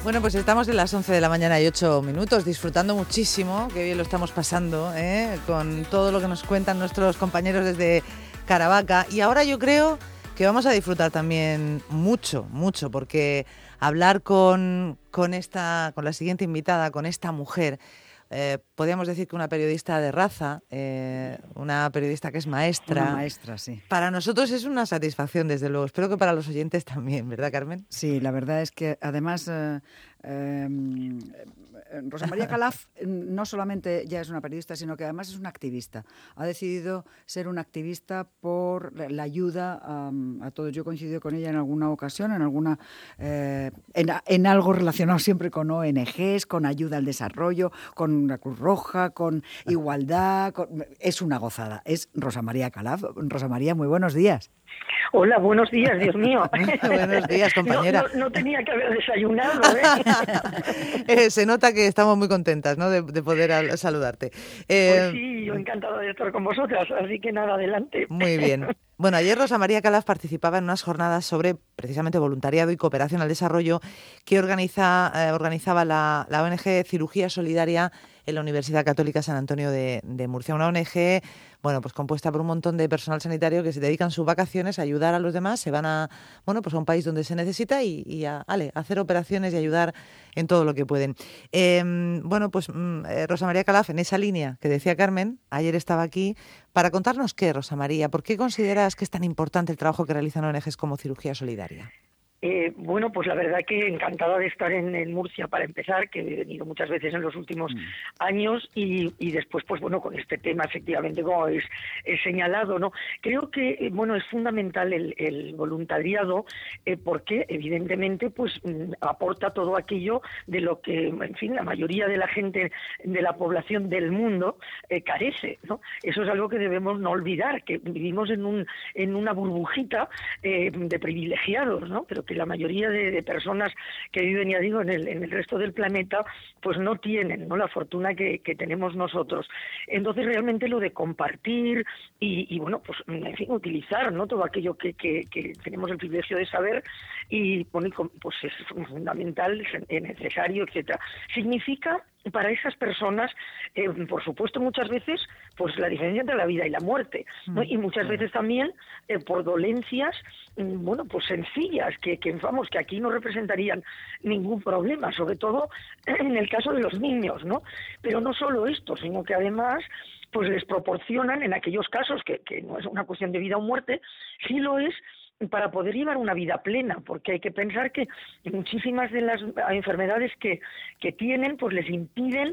Bueno, pues estamos en las 11 de la mañana y 8 minutos, disfrutando muchísimo, que bien lo estamos pasando, con todo lo que nos cuentan nuestros compañeros desde Caravaca. Y ahora yo creo que vamos a disfrutar también mucho, porque hablar con la siguiente invitada, con esta mujer, podríamos decir que una periodista de raza, una periodista que es maestra. Una maestra, sí. Para nosotros es una satisfacción, desde luego. Espero que para los oyentes también, ¿verdad, Carmen? Sí, la verdad es que además Rosa María Calaf no solamente ya es una periodista, sino que además es una activista. Ha decidido ser una activista por la ayuda a todos. Yo he coincidido con ella en alguna ocasión, en algo relacionado siempre con ONGs, con ayuda al desarrollo, con la Cruz Roja, con igualdad. Es una gozada. Es Rosa María Calaf. Rosa María, muy buenos días. Hola, buenos días, Dios mío. Buenos días, compañera. No tenía que haber desayunado, Se nota que estamos muy contentas, ¿no?, de poder saludarte. Pues sí, yo encantada de estar con vosotras, así que nada, adelante. Muy bien. Bueno, ayer Rosa María Calaf participaba en unas jornadas sobre precisamente voluntariado y cooperación al desarrollo que organizaba la ONG Cirugía Solidaria en la Universidad Católica San Antonio de Murcia. Una ONG, bueno, pues compuesta por un montón de personal sanitario que se dedican sus vacaciones a ayudar a los demás, se van a un país donde se necesita y a hacer operaciones y ayudar en todo lo que pueden. Rosa María Calaf, en esa línea que decía Carmen, ayer estaba aquí para contarnos qué, Rosa María, ¿por qué consideras que es tan importante el trabajo que realizan ONGs como Cirugía Solidaria? Bueno, pues la verdad que encantada de estar en Murcia para empezar, que he venido muchas veces en los últimos años y después, pues bueno, con este tema efectivamente, como he señalado, ¿no? Creo que, bueno, es fundamental el voluntariado porque evidentemente pues aporta todo aquello de lo que, en fin, la mayoría de la gente de la población del mundo carece, ¿no? Eso es algo que debemos no olvidar, que vivimos en una burbujita de privilegiados, ¿no? Pero que la mayoría de personas que viven, ya digo, en el resto del planeta, pues no tienen, ¿no?, la fortuna que tenemos nosotros. Entonces, realmente lo de compartir y bueno, pues en fin, utilizar, ¿no?, todo aquello que tenemos el privilegio de saber y bueno, pues es fundamental, es necesario, etcétera. Significa para esas personas, por supuesto, muchas veces, pues la diferencia entre la vida y la muerte, ¿no? Y muchas veces también por dolencias, bueno, pues sencillas, que vamos, que aquí no representarían ningún problema, sobre todo en el caso de los niños, ¿no? Pero no solo esto, sino que además pues les proporcionan, en aquellos casos que no es una cuestión de vida o muerte, sí lo es, para poder llevar una vida plena, porque hay que pensar que muchísimas de las enfermedades que tienen, pues les impiden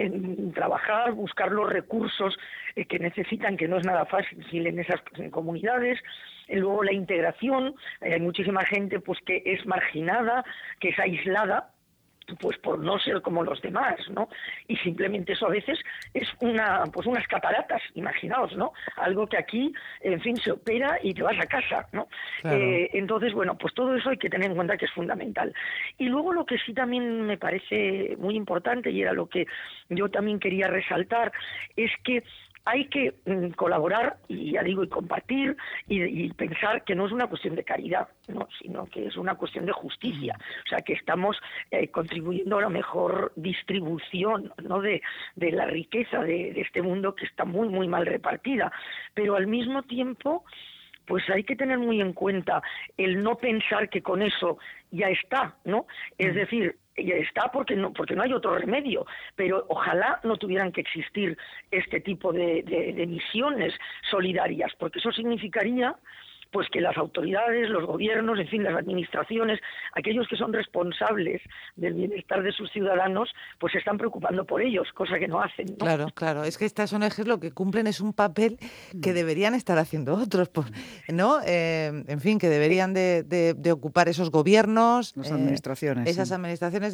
trabajar, buscar los recursos que necesitan, que no es nada fácil en esas comunidades. Luego la integración, hay muchísima gente pues que es marginada, que es aislada, pues por no ser como los demás, ¿no? Y simplemente eso a veces es unas cataratas, imaginaos, ¿no? Algo que aquí, en fin, se opera y te vas a casa, ¿no? Claro. Entonces, bueno, pues todo eso hay que tener en cuenta que es fundamental. Y luego lo que sí también me parece muy importante, y era lo que yo también quería resaltar, es que hay que colaborar, y ya digo, y compartir, y pensar que no es una cuestión de caridad, ¿no?, sino que es una cuestión de justicia. O sea, que estamos contribuyendo a la mejor distribución, ¿no?, de la riqueza de este mundo que está muy, muy mal repartida. Pero al mismo tiempo, pues hay que tener muy en cuenta el no pensar que con eso ya está, ¿no? Es decir, ya está porque no hay otro remedio, pero ojalá no tuvieran que existir este tipo de misiones solidarias, porque eso significaría pues que las autoridades, los gobiernos, en fin, las administraciones, aquellos que son responsables del bienestar de sus ciudadanos, pues se están preocupando por ellos, cosa que no hacen, ¿no? Claro. Es que estas ONGs lo que cumplen es un papel que deberían estar haciendo otros, ¿no? En fin, que deberían de ocupar esos gobiernos, las administraciones. esas administraciones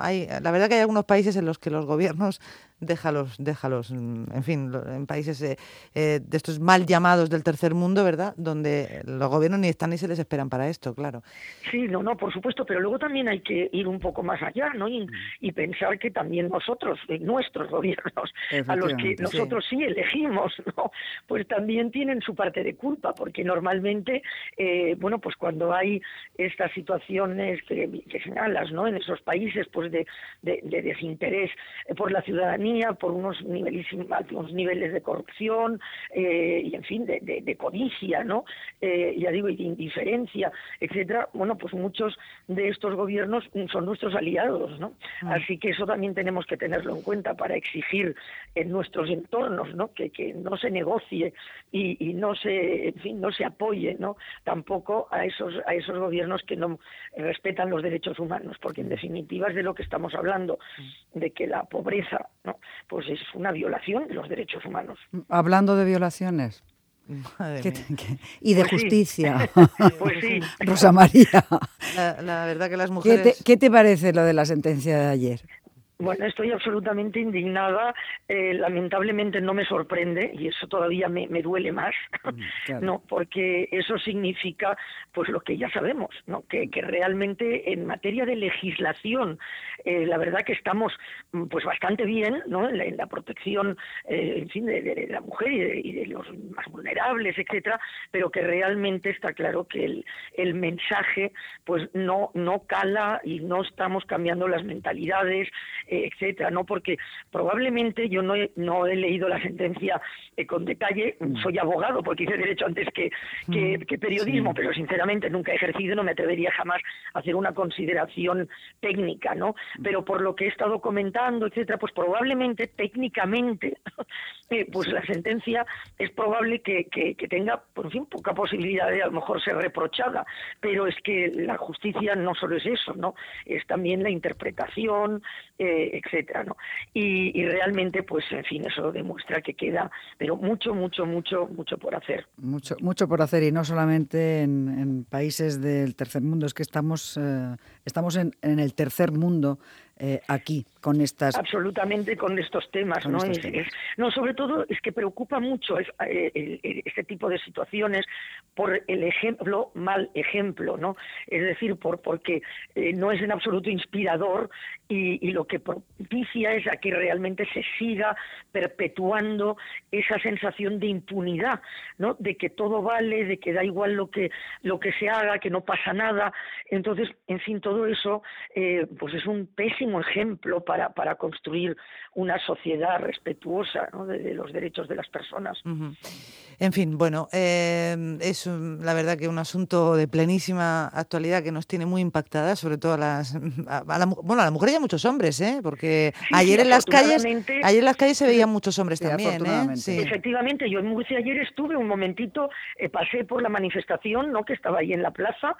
la verdad que hay algunos países en los que los gobiernos déjalos, en fin, en países de estos mal llamados del tercer mundo, ¿verdad?, donde los gobiernos ni están ni se les esperan para esto, claro. Sí, no, por supuesto, pero luego también hay que ir un poco más allá, ¿no? Y pensar que también nosotros, nuestros gobiernos, a los que nosotros sí elegimos, ¿no? Pues también tienen su parte de culpa, porque normalmente, bueno, pues cuando hay estas situaciones que señalas, ¿no? En esos países, pues de desinterés por la ciudadanía, por unos altos niveles de corrupción, y en fin, de codicia, ¿no? Ya digo, y de indiferencia, etcétera. Bueno, pues muchos de estos gobiernos son nuestros aliados, ¿no? Así que eso también tenemos que tenerlo en cuenta para exigir en nuestros entornos, ¿no? Que no se negocie y no se, en fin, no se apoye, ¿no? Tampoco a esos gobiernos que no respetan los derechos humanos, porque en definitiva es de lo que estamos hablando, de que la pobreza, ¿no? Pues es una violación de los derechos humanos. Hablando de violaciones. Y de justicia. Pues sí. Rosa María. La verdad que las mujeres... ¿Qué te parece lo de la sentencia de ayer? Bueno, estoy absolutamente indignada, lamentablemente no me sorprende y eso todavía me duele más, claro. No, porque eso significa pues lo que ya sabemos, ¿no? Que realmente en materia de legislación, la verdad que estamos pues bastante bien, ¿no? En la protección, en fin, de la mujer y de los más vulnerables, etcétera, pero que realmente está claro que el mensaje pues no cala y no estamos cambiando las mentalidades, etcétera, ¿no? Porque probablemente yo no he leído la sentencia con detalle, soy abogado porque hice derecho antes que periodismo, sí. Pero sinceramente nunca he ejercido, no me atrevería jamás a hacer una consideración técnica, ¿no? Pero por lo que he estado comentando, etcétera, pues probablemente técnicamente pues la sentencia es probable que tenga, por fin, poca posibilidad de a lo mejor ser reprochada, pero es que la justicia no solo es eso, ¿no? Es también la interpretación, etcétera, ¿no? Y realmente, pues, en fin, eso demuestra que queda, pero mucho por hacer. Mucho por hacer, y no solamente en países del tercer mundo, es que estamos en el tercer mundo aquí, con estas... Absolutamente con estos temas, ¿no? No, sobre todo es que preocupa mucho este tipo de situaciones por el mal ejemplo, ¿no? Es decir, porque no es en absoluto inspirador y lo que propicia es a que realmente se siga perpetuando esa sensación de impunidad, ¿no? De que todo vale, de que da igual lo que se haga, que no pasa nada. Entonces, en fin, todo eso pues es un pésimo ejemplo para construir una sociedad respetuosa, ¿no? de los derechos de las personas. Uh-huh. En fin, bueno, es la verdad que un asunto de plenísima actualidad que nos tiene muy impactadas, sobre todo a la mujer y a muchos hombres, porque sí, ayer en las calles se veían muchos hombres también, Sí. Efectivamente, yo en Murcia ayer estuve un momentito, pasé por la manifestación, ¿no? Que estaba ahí en la plaza,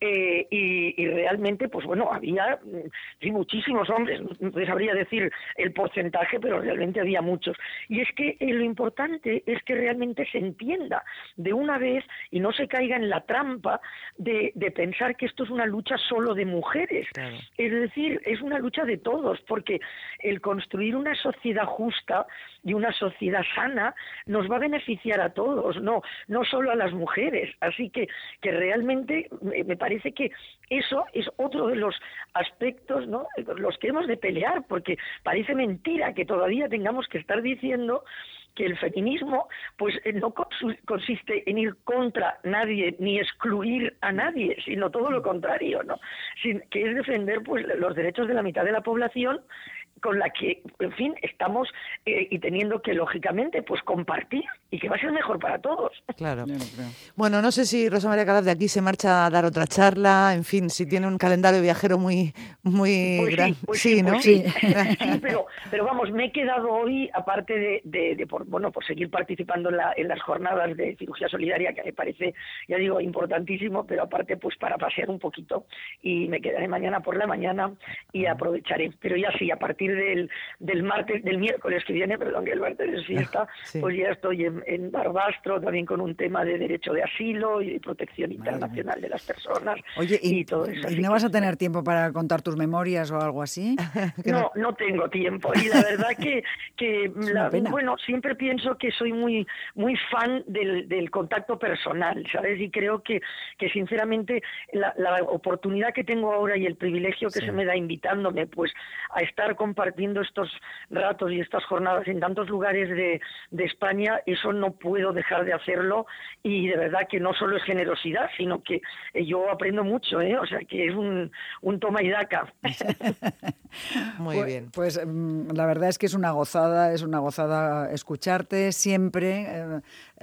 y realmente, pues bueno, había muchísimos hombres, no sabría decir el porcentaje, pero realmente había muchos. Y es que lo importante es que realmente se entienda de una vez y no se caiga en la trampa de pensar que esto es una lucha solo de mujeres. Claro. Es decir, es una lucha de todos, porque el construir una sociedad justa y una sociedad sana nos va a beneficiar a todos, no solo a las mujeres. Así que realmente me parece que eso es otro de los aspectos, ¿no?, los que hemos de pelear, porque parece mentira que todavía tengamos que estar diciendo que el feminismo pues no consiste en ir contra nadie ni excluir a nadie, sino todo lo contrario, ¿no? Que es defender pues los derechos de la mitad de la población, con la que, en fin, estamos y teniendo que, lógicamente, pues compartir, y que va a ser mejor para todos. Claro. Bueno, no sé si Rosa María Calaf de aquí se marcha a dar otra charla, en fin, si tiene un calendario viajero muy grande. Sí, ¿no? Sí, pero vamos, me he quedado hoy, aparte por seguir participando en las jornadas de cirugía solidaria, que me parece, ya digo, importantísimo, pero aparte, pues para pasear un poquito, y me quedaré mañana por la mañana y aprovecharé. Pero ya sí, a partir del miércoles que viene, perdón, que el martes es fiesta, sí. Pues ya estoy en Barbastro, también con un tema de derecho de asilo y de protección internacional de las personas. Oye, y todo eso. ¿Y no vas a tener tiempo para contar tus memorias o algo así? No tengo tiempo. Y la verdad que bueno, siempre siempre pienso que soy muy fan del contacto personal, ¿sabes? Y creo que sinceramente la oportunidad que tengo ahora y el privilegio que se me da invitándome pues a estar compartiendo estos ratos y estas jornadas en tantos lugares de España, eso no puedo dejar de hacerlo, y de verdad que no solo es generosidad, sino que yo aprendo mucho, o sea que es un toma y daca. Muy bien. Pues la verdad es que es una gozada escucharte siempre.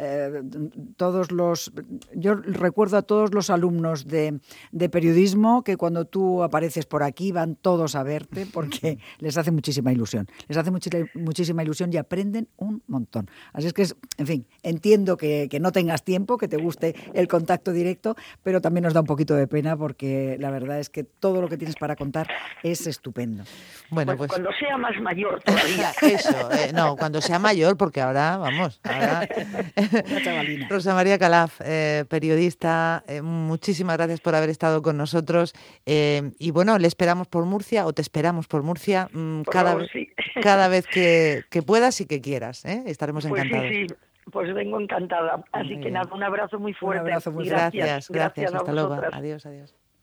Yo recuerdo a todos los alumnos de periodismo que cuando tú apareces por aquí van todos a verte porque les hace muchísima ilusión. Les hace muchísima ilusión y aprenden un montón. Así es que, en fin, entiendo que no tengas tiempo, que te guste el contacto directo, pero también nos da un poquito de pena porque la verdad es que todo lo que tienes para contar es estupendo. Bueno, pues cuando sea más mayor todavía. Eso, no, cuando sea mayor, porque ahora, vamos, Una chavalina. Rosa María Calaf, periodista, muchísimas gracias por haber estado con nosotros, y bueno, le esperamos por Murcia, o te esperamos por Murcia, cada vez que puedas y que quieras, estaremos encantados. Sí. Pues vengo encantada. Así que nada, un abrazo muy fuerte. Un abrazo muy fuerte. Gracias, a hasta luego. vosotras. Adiós.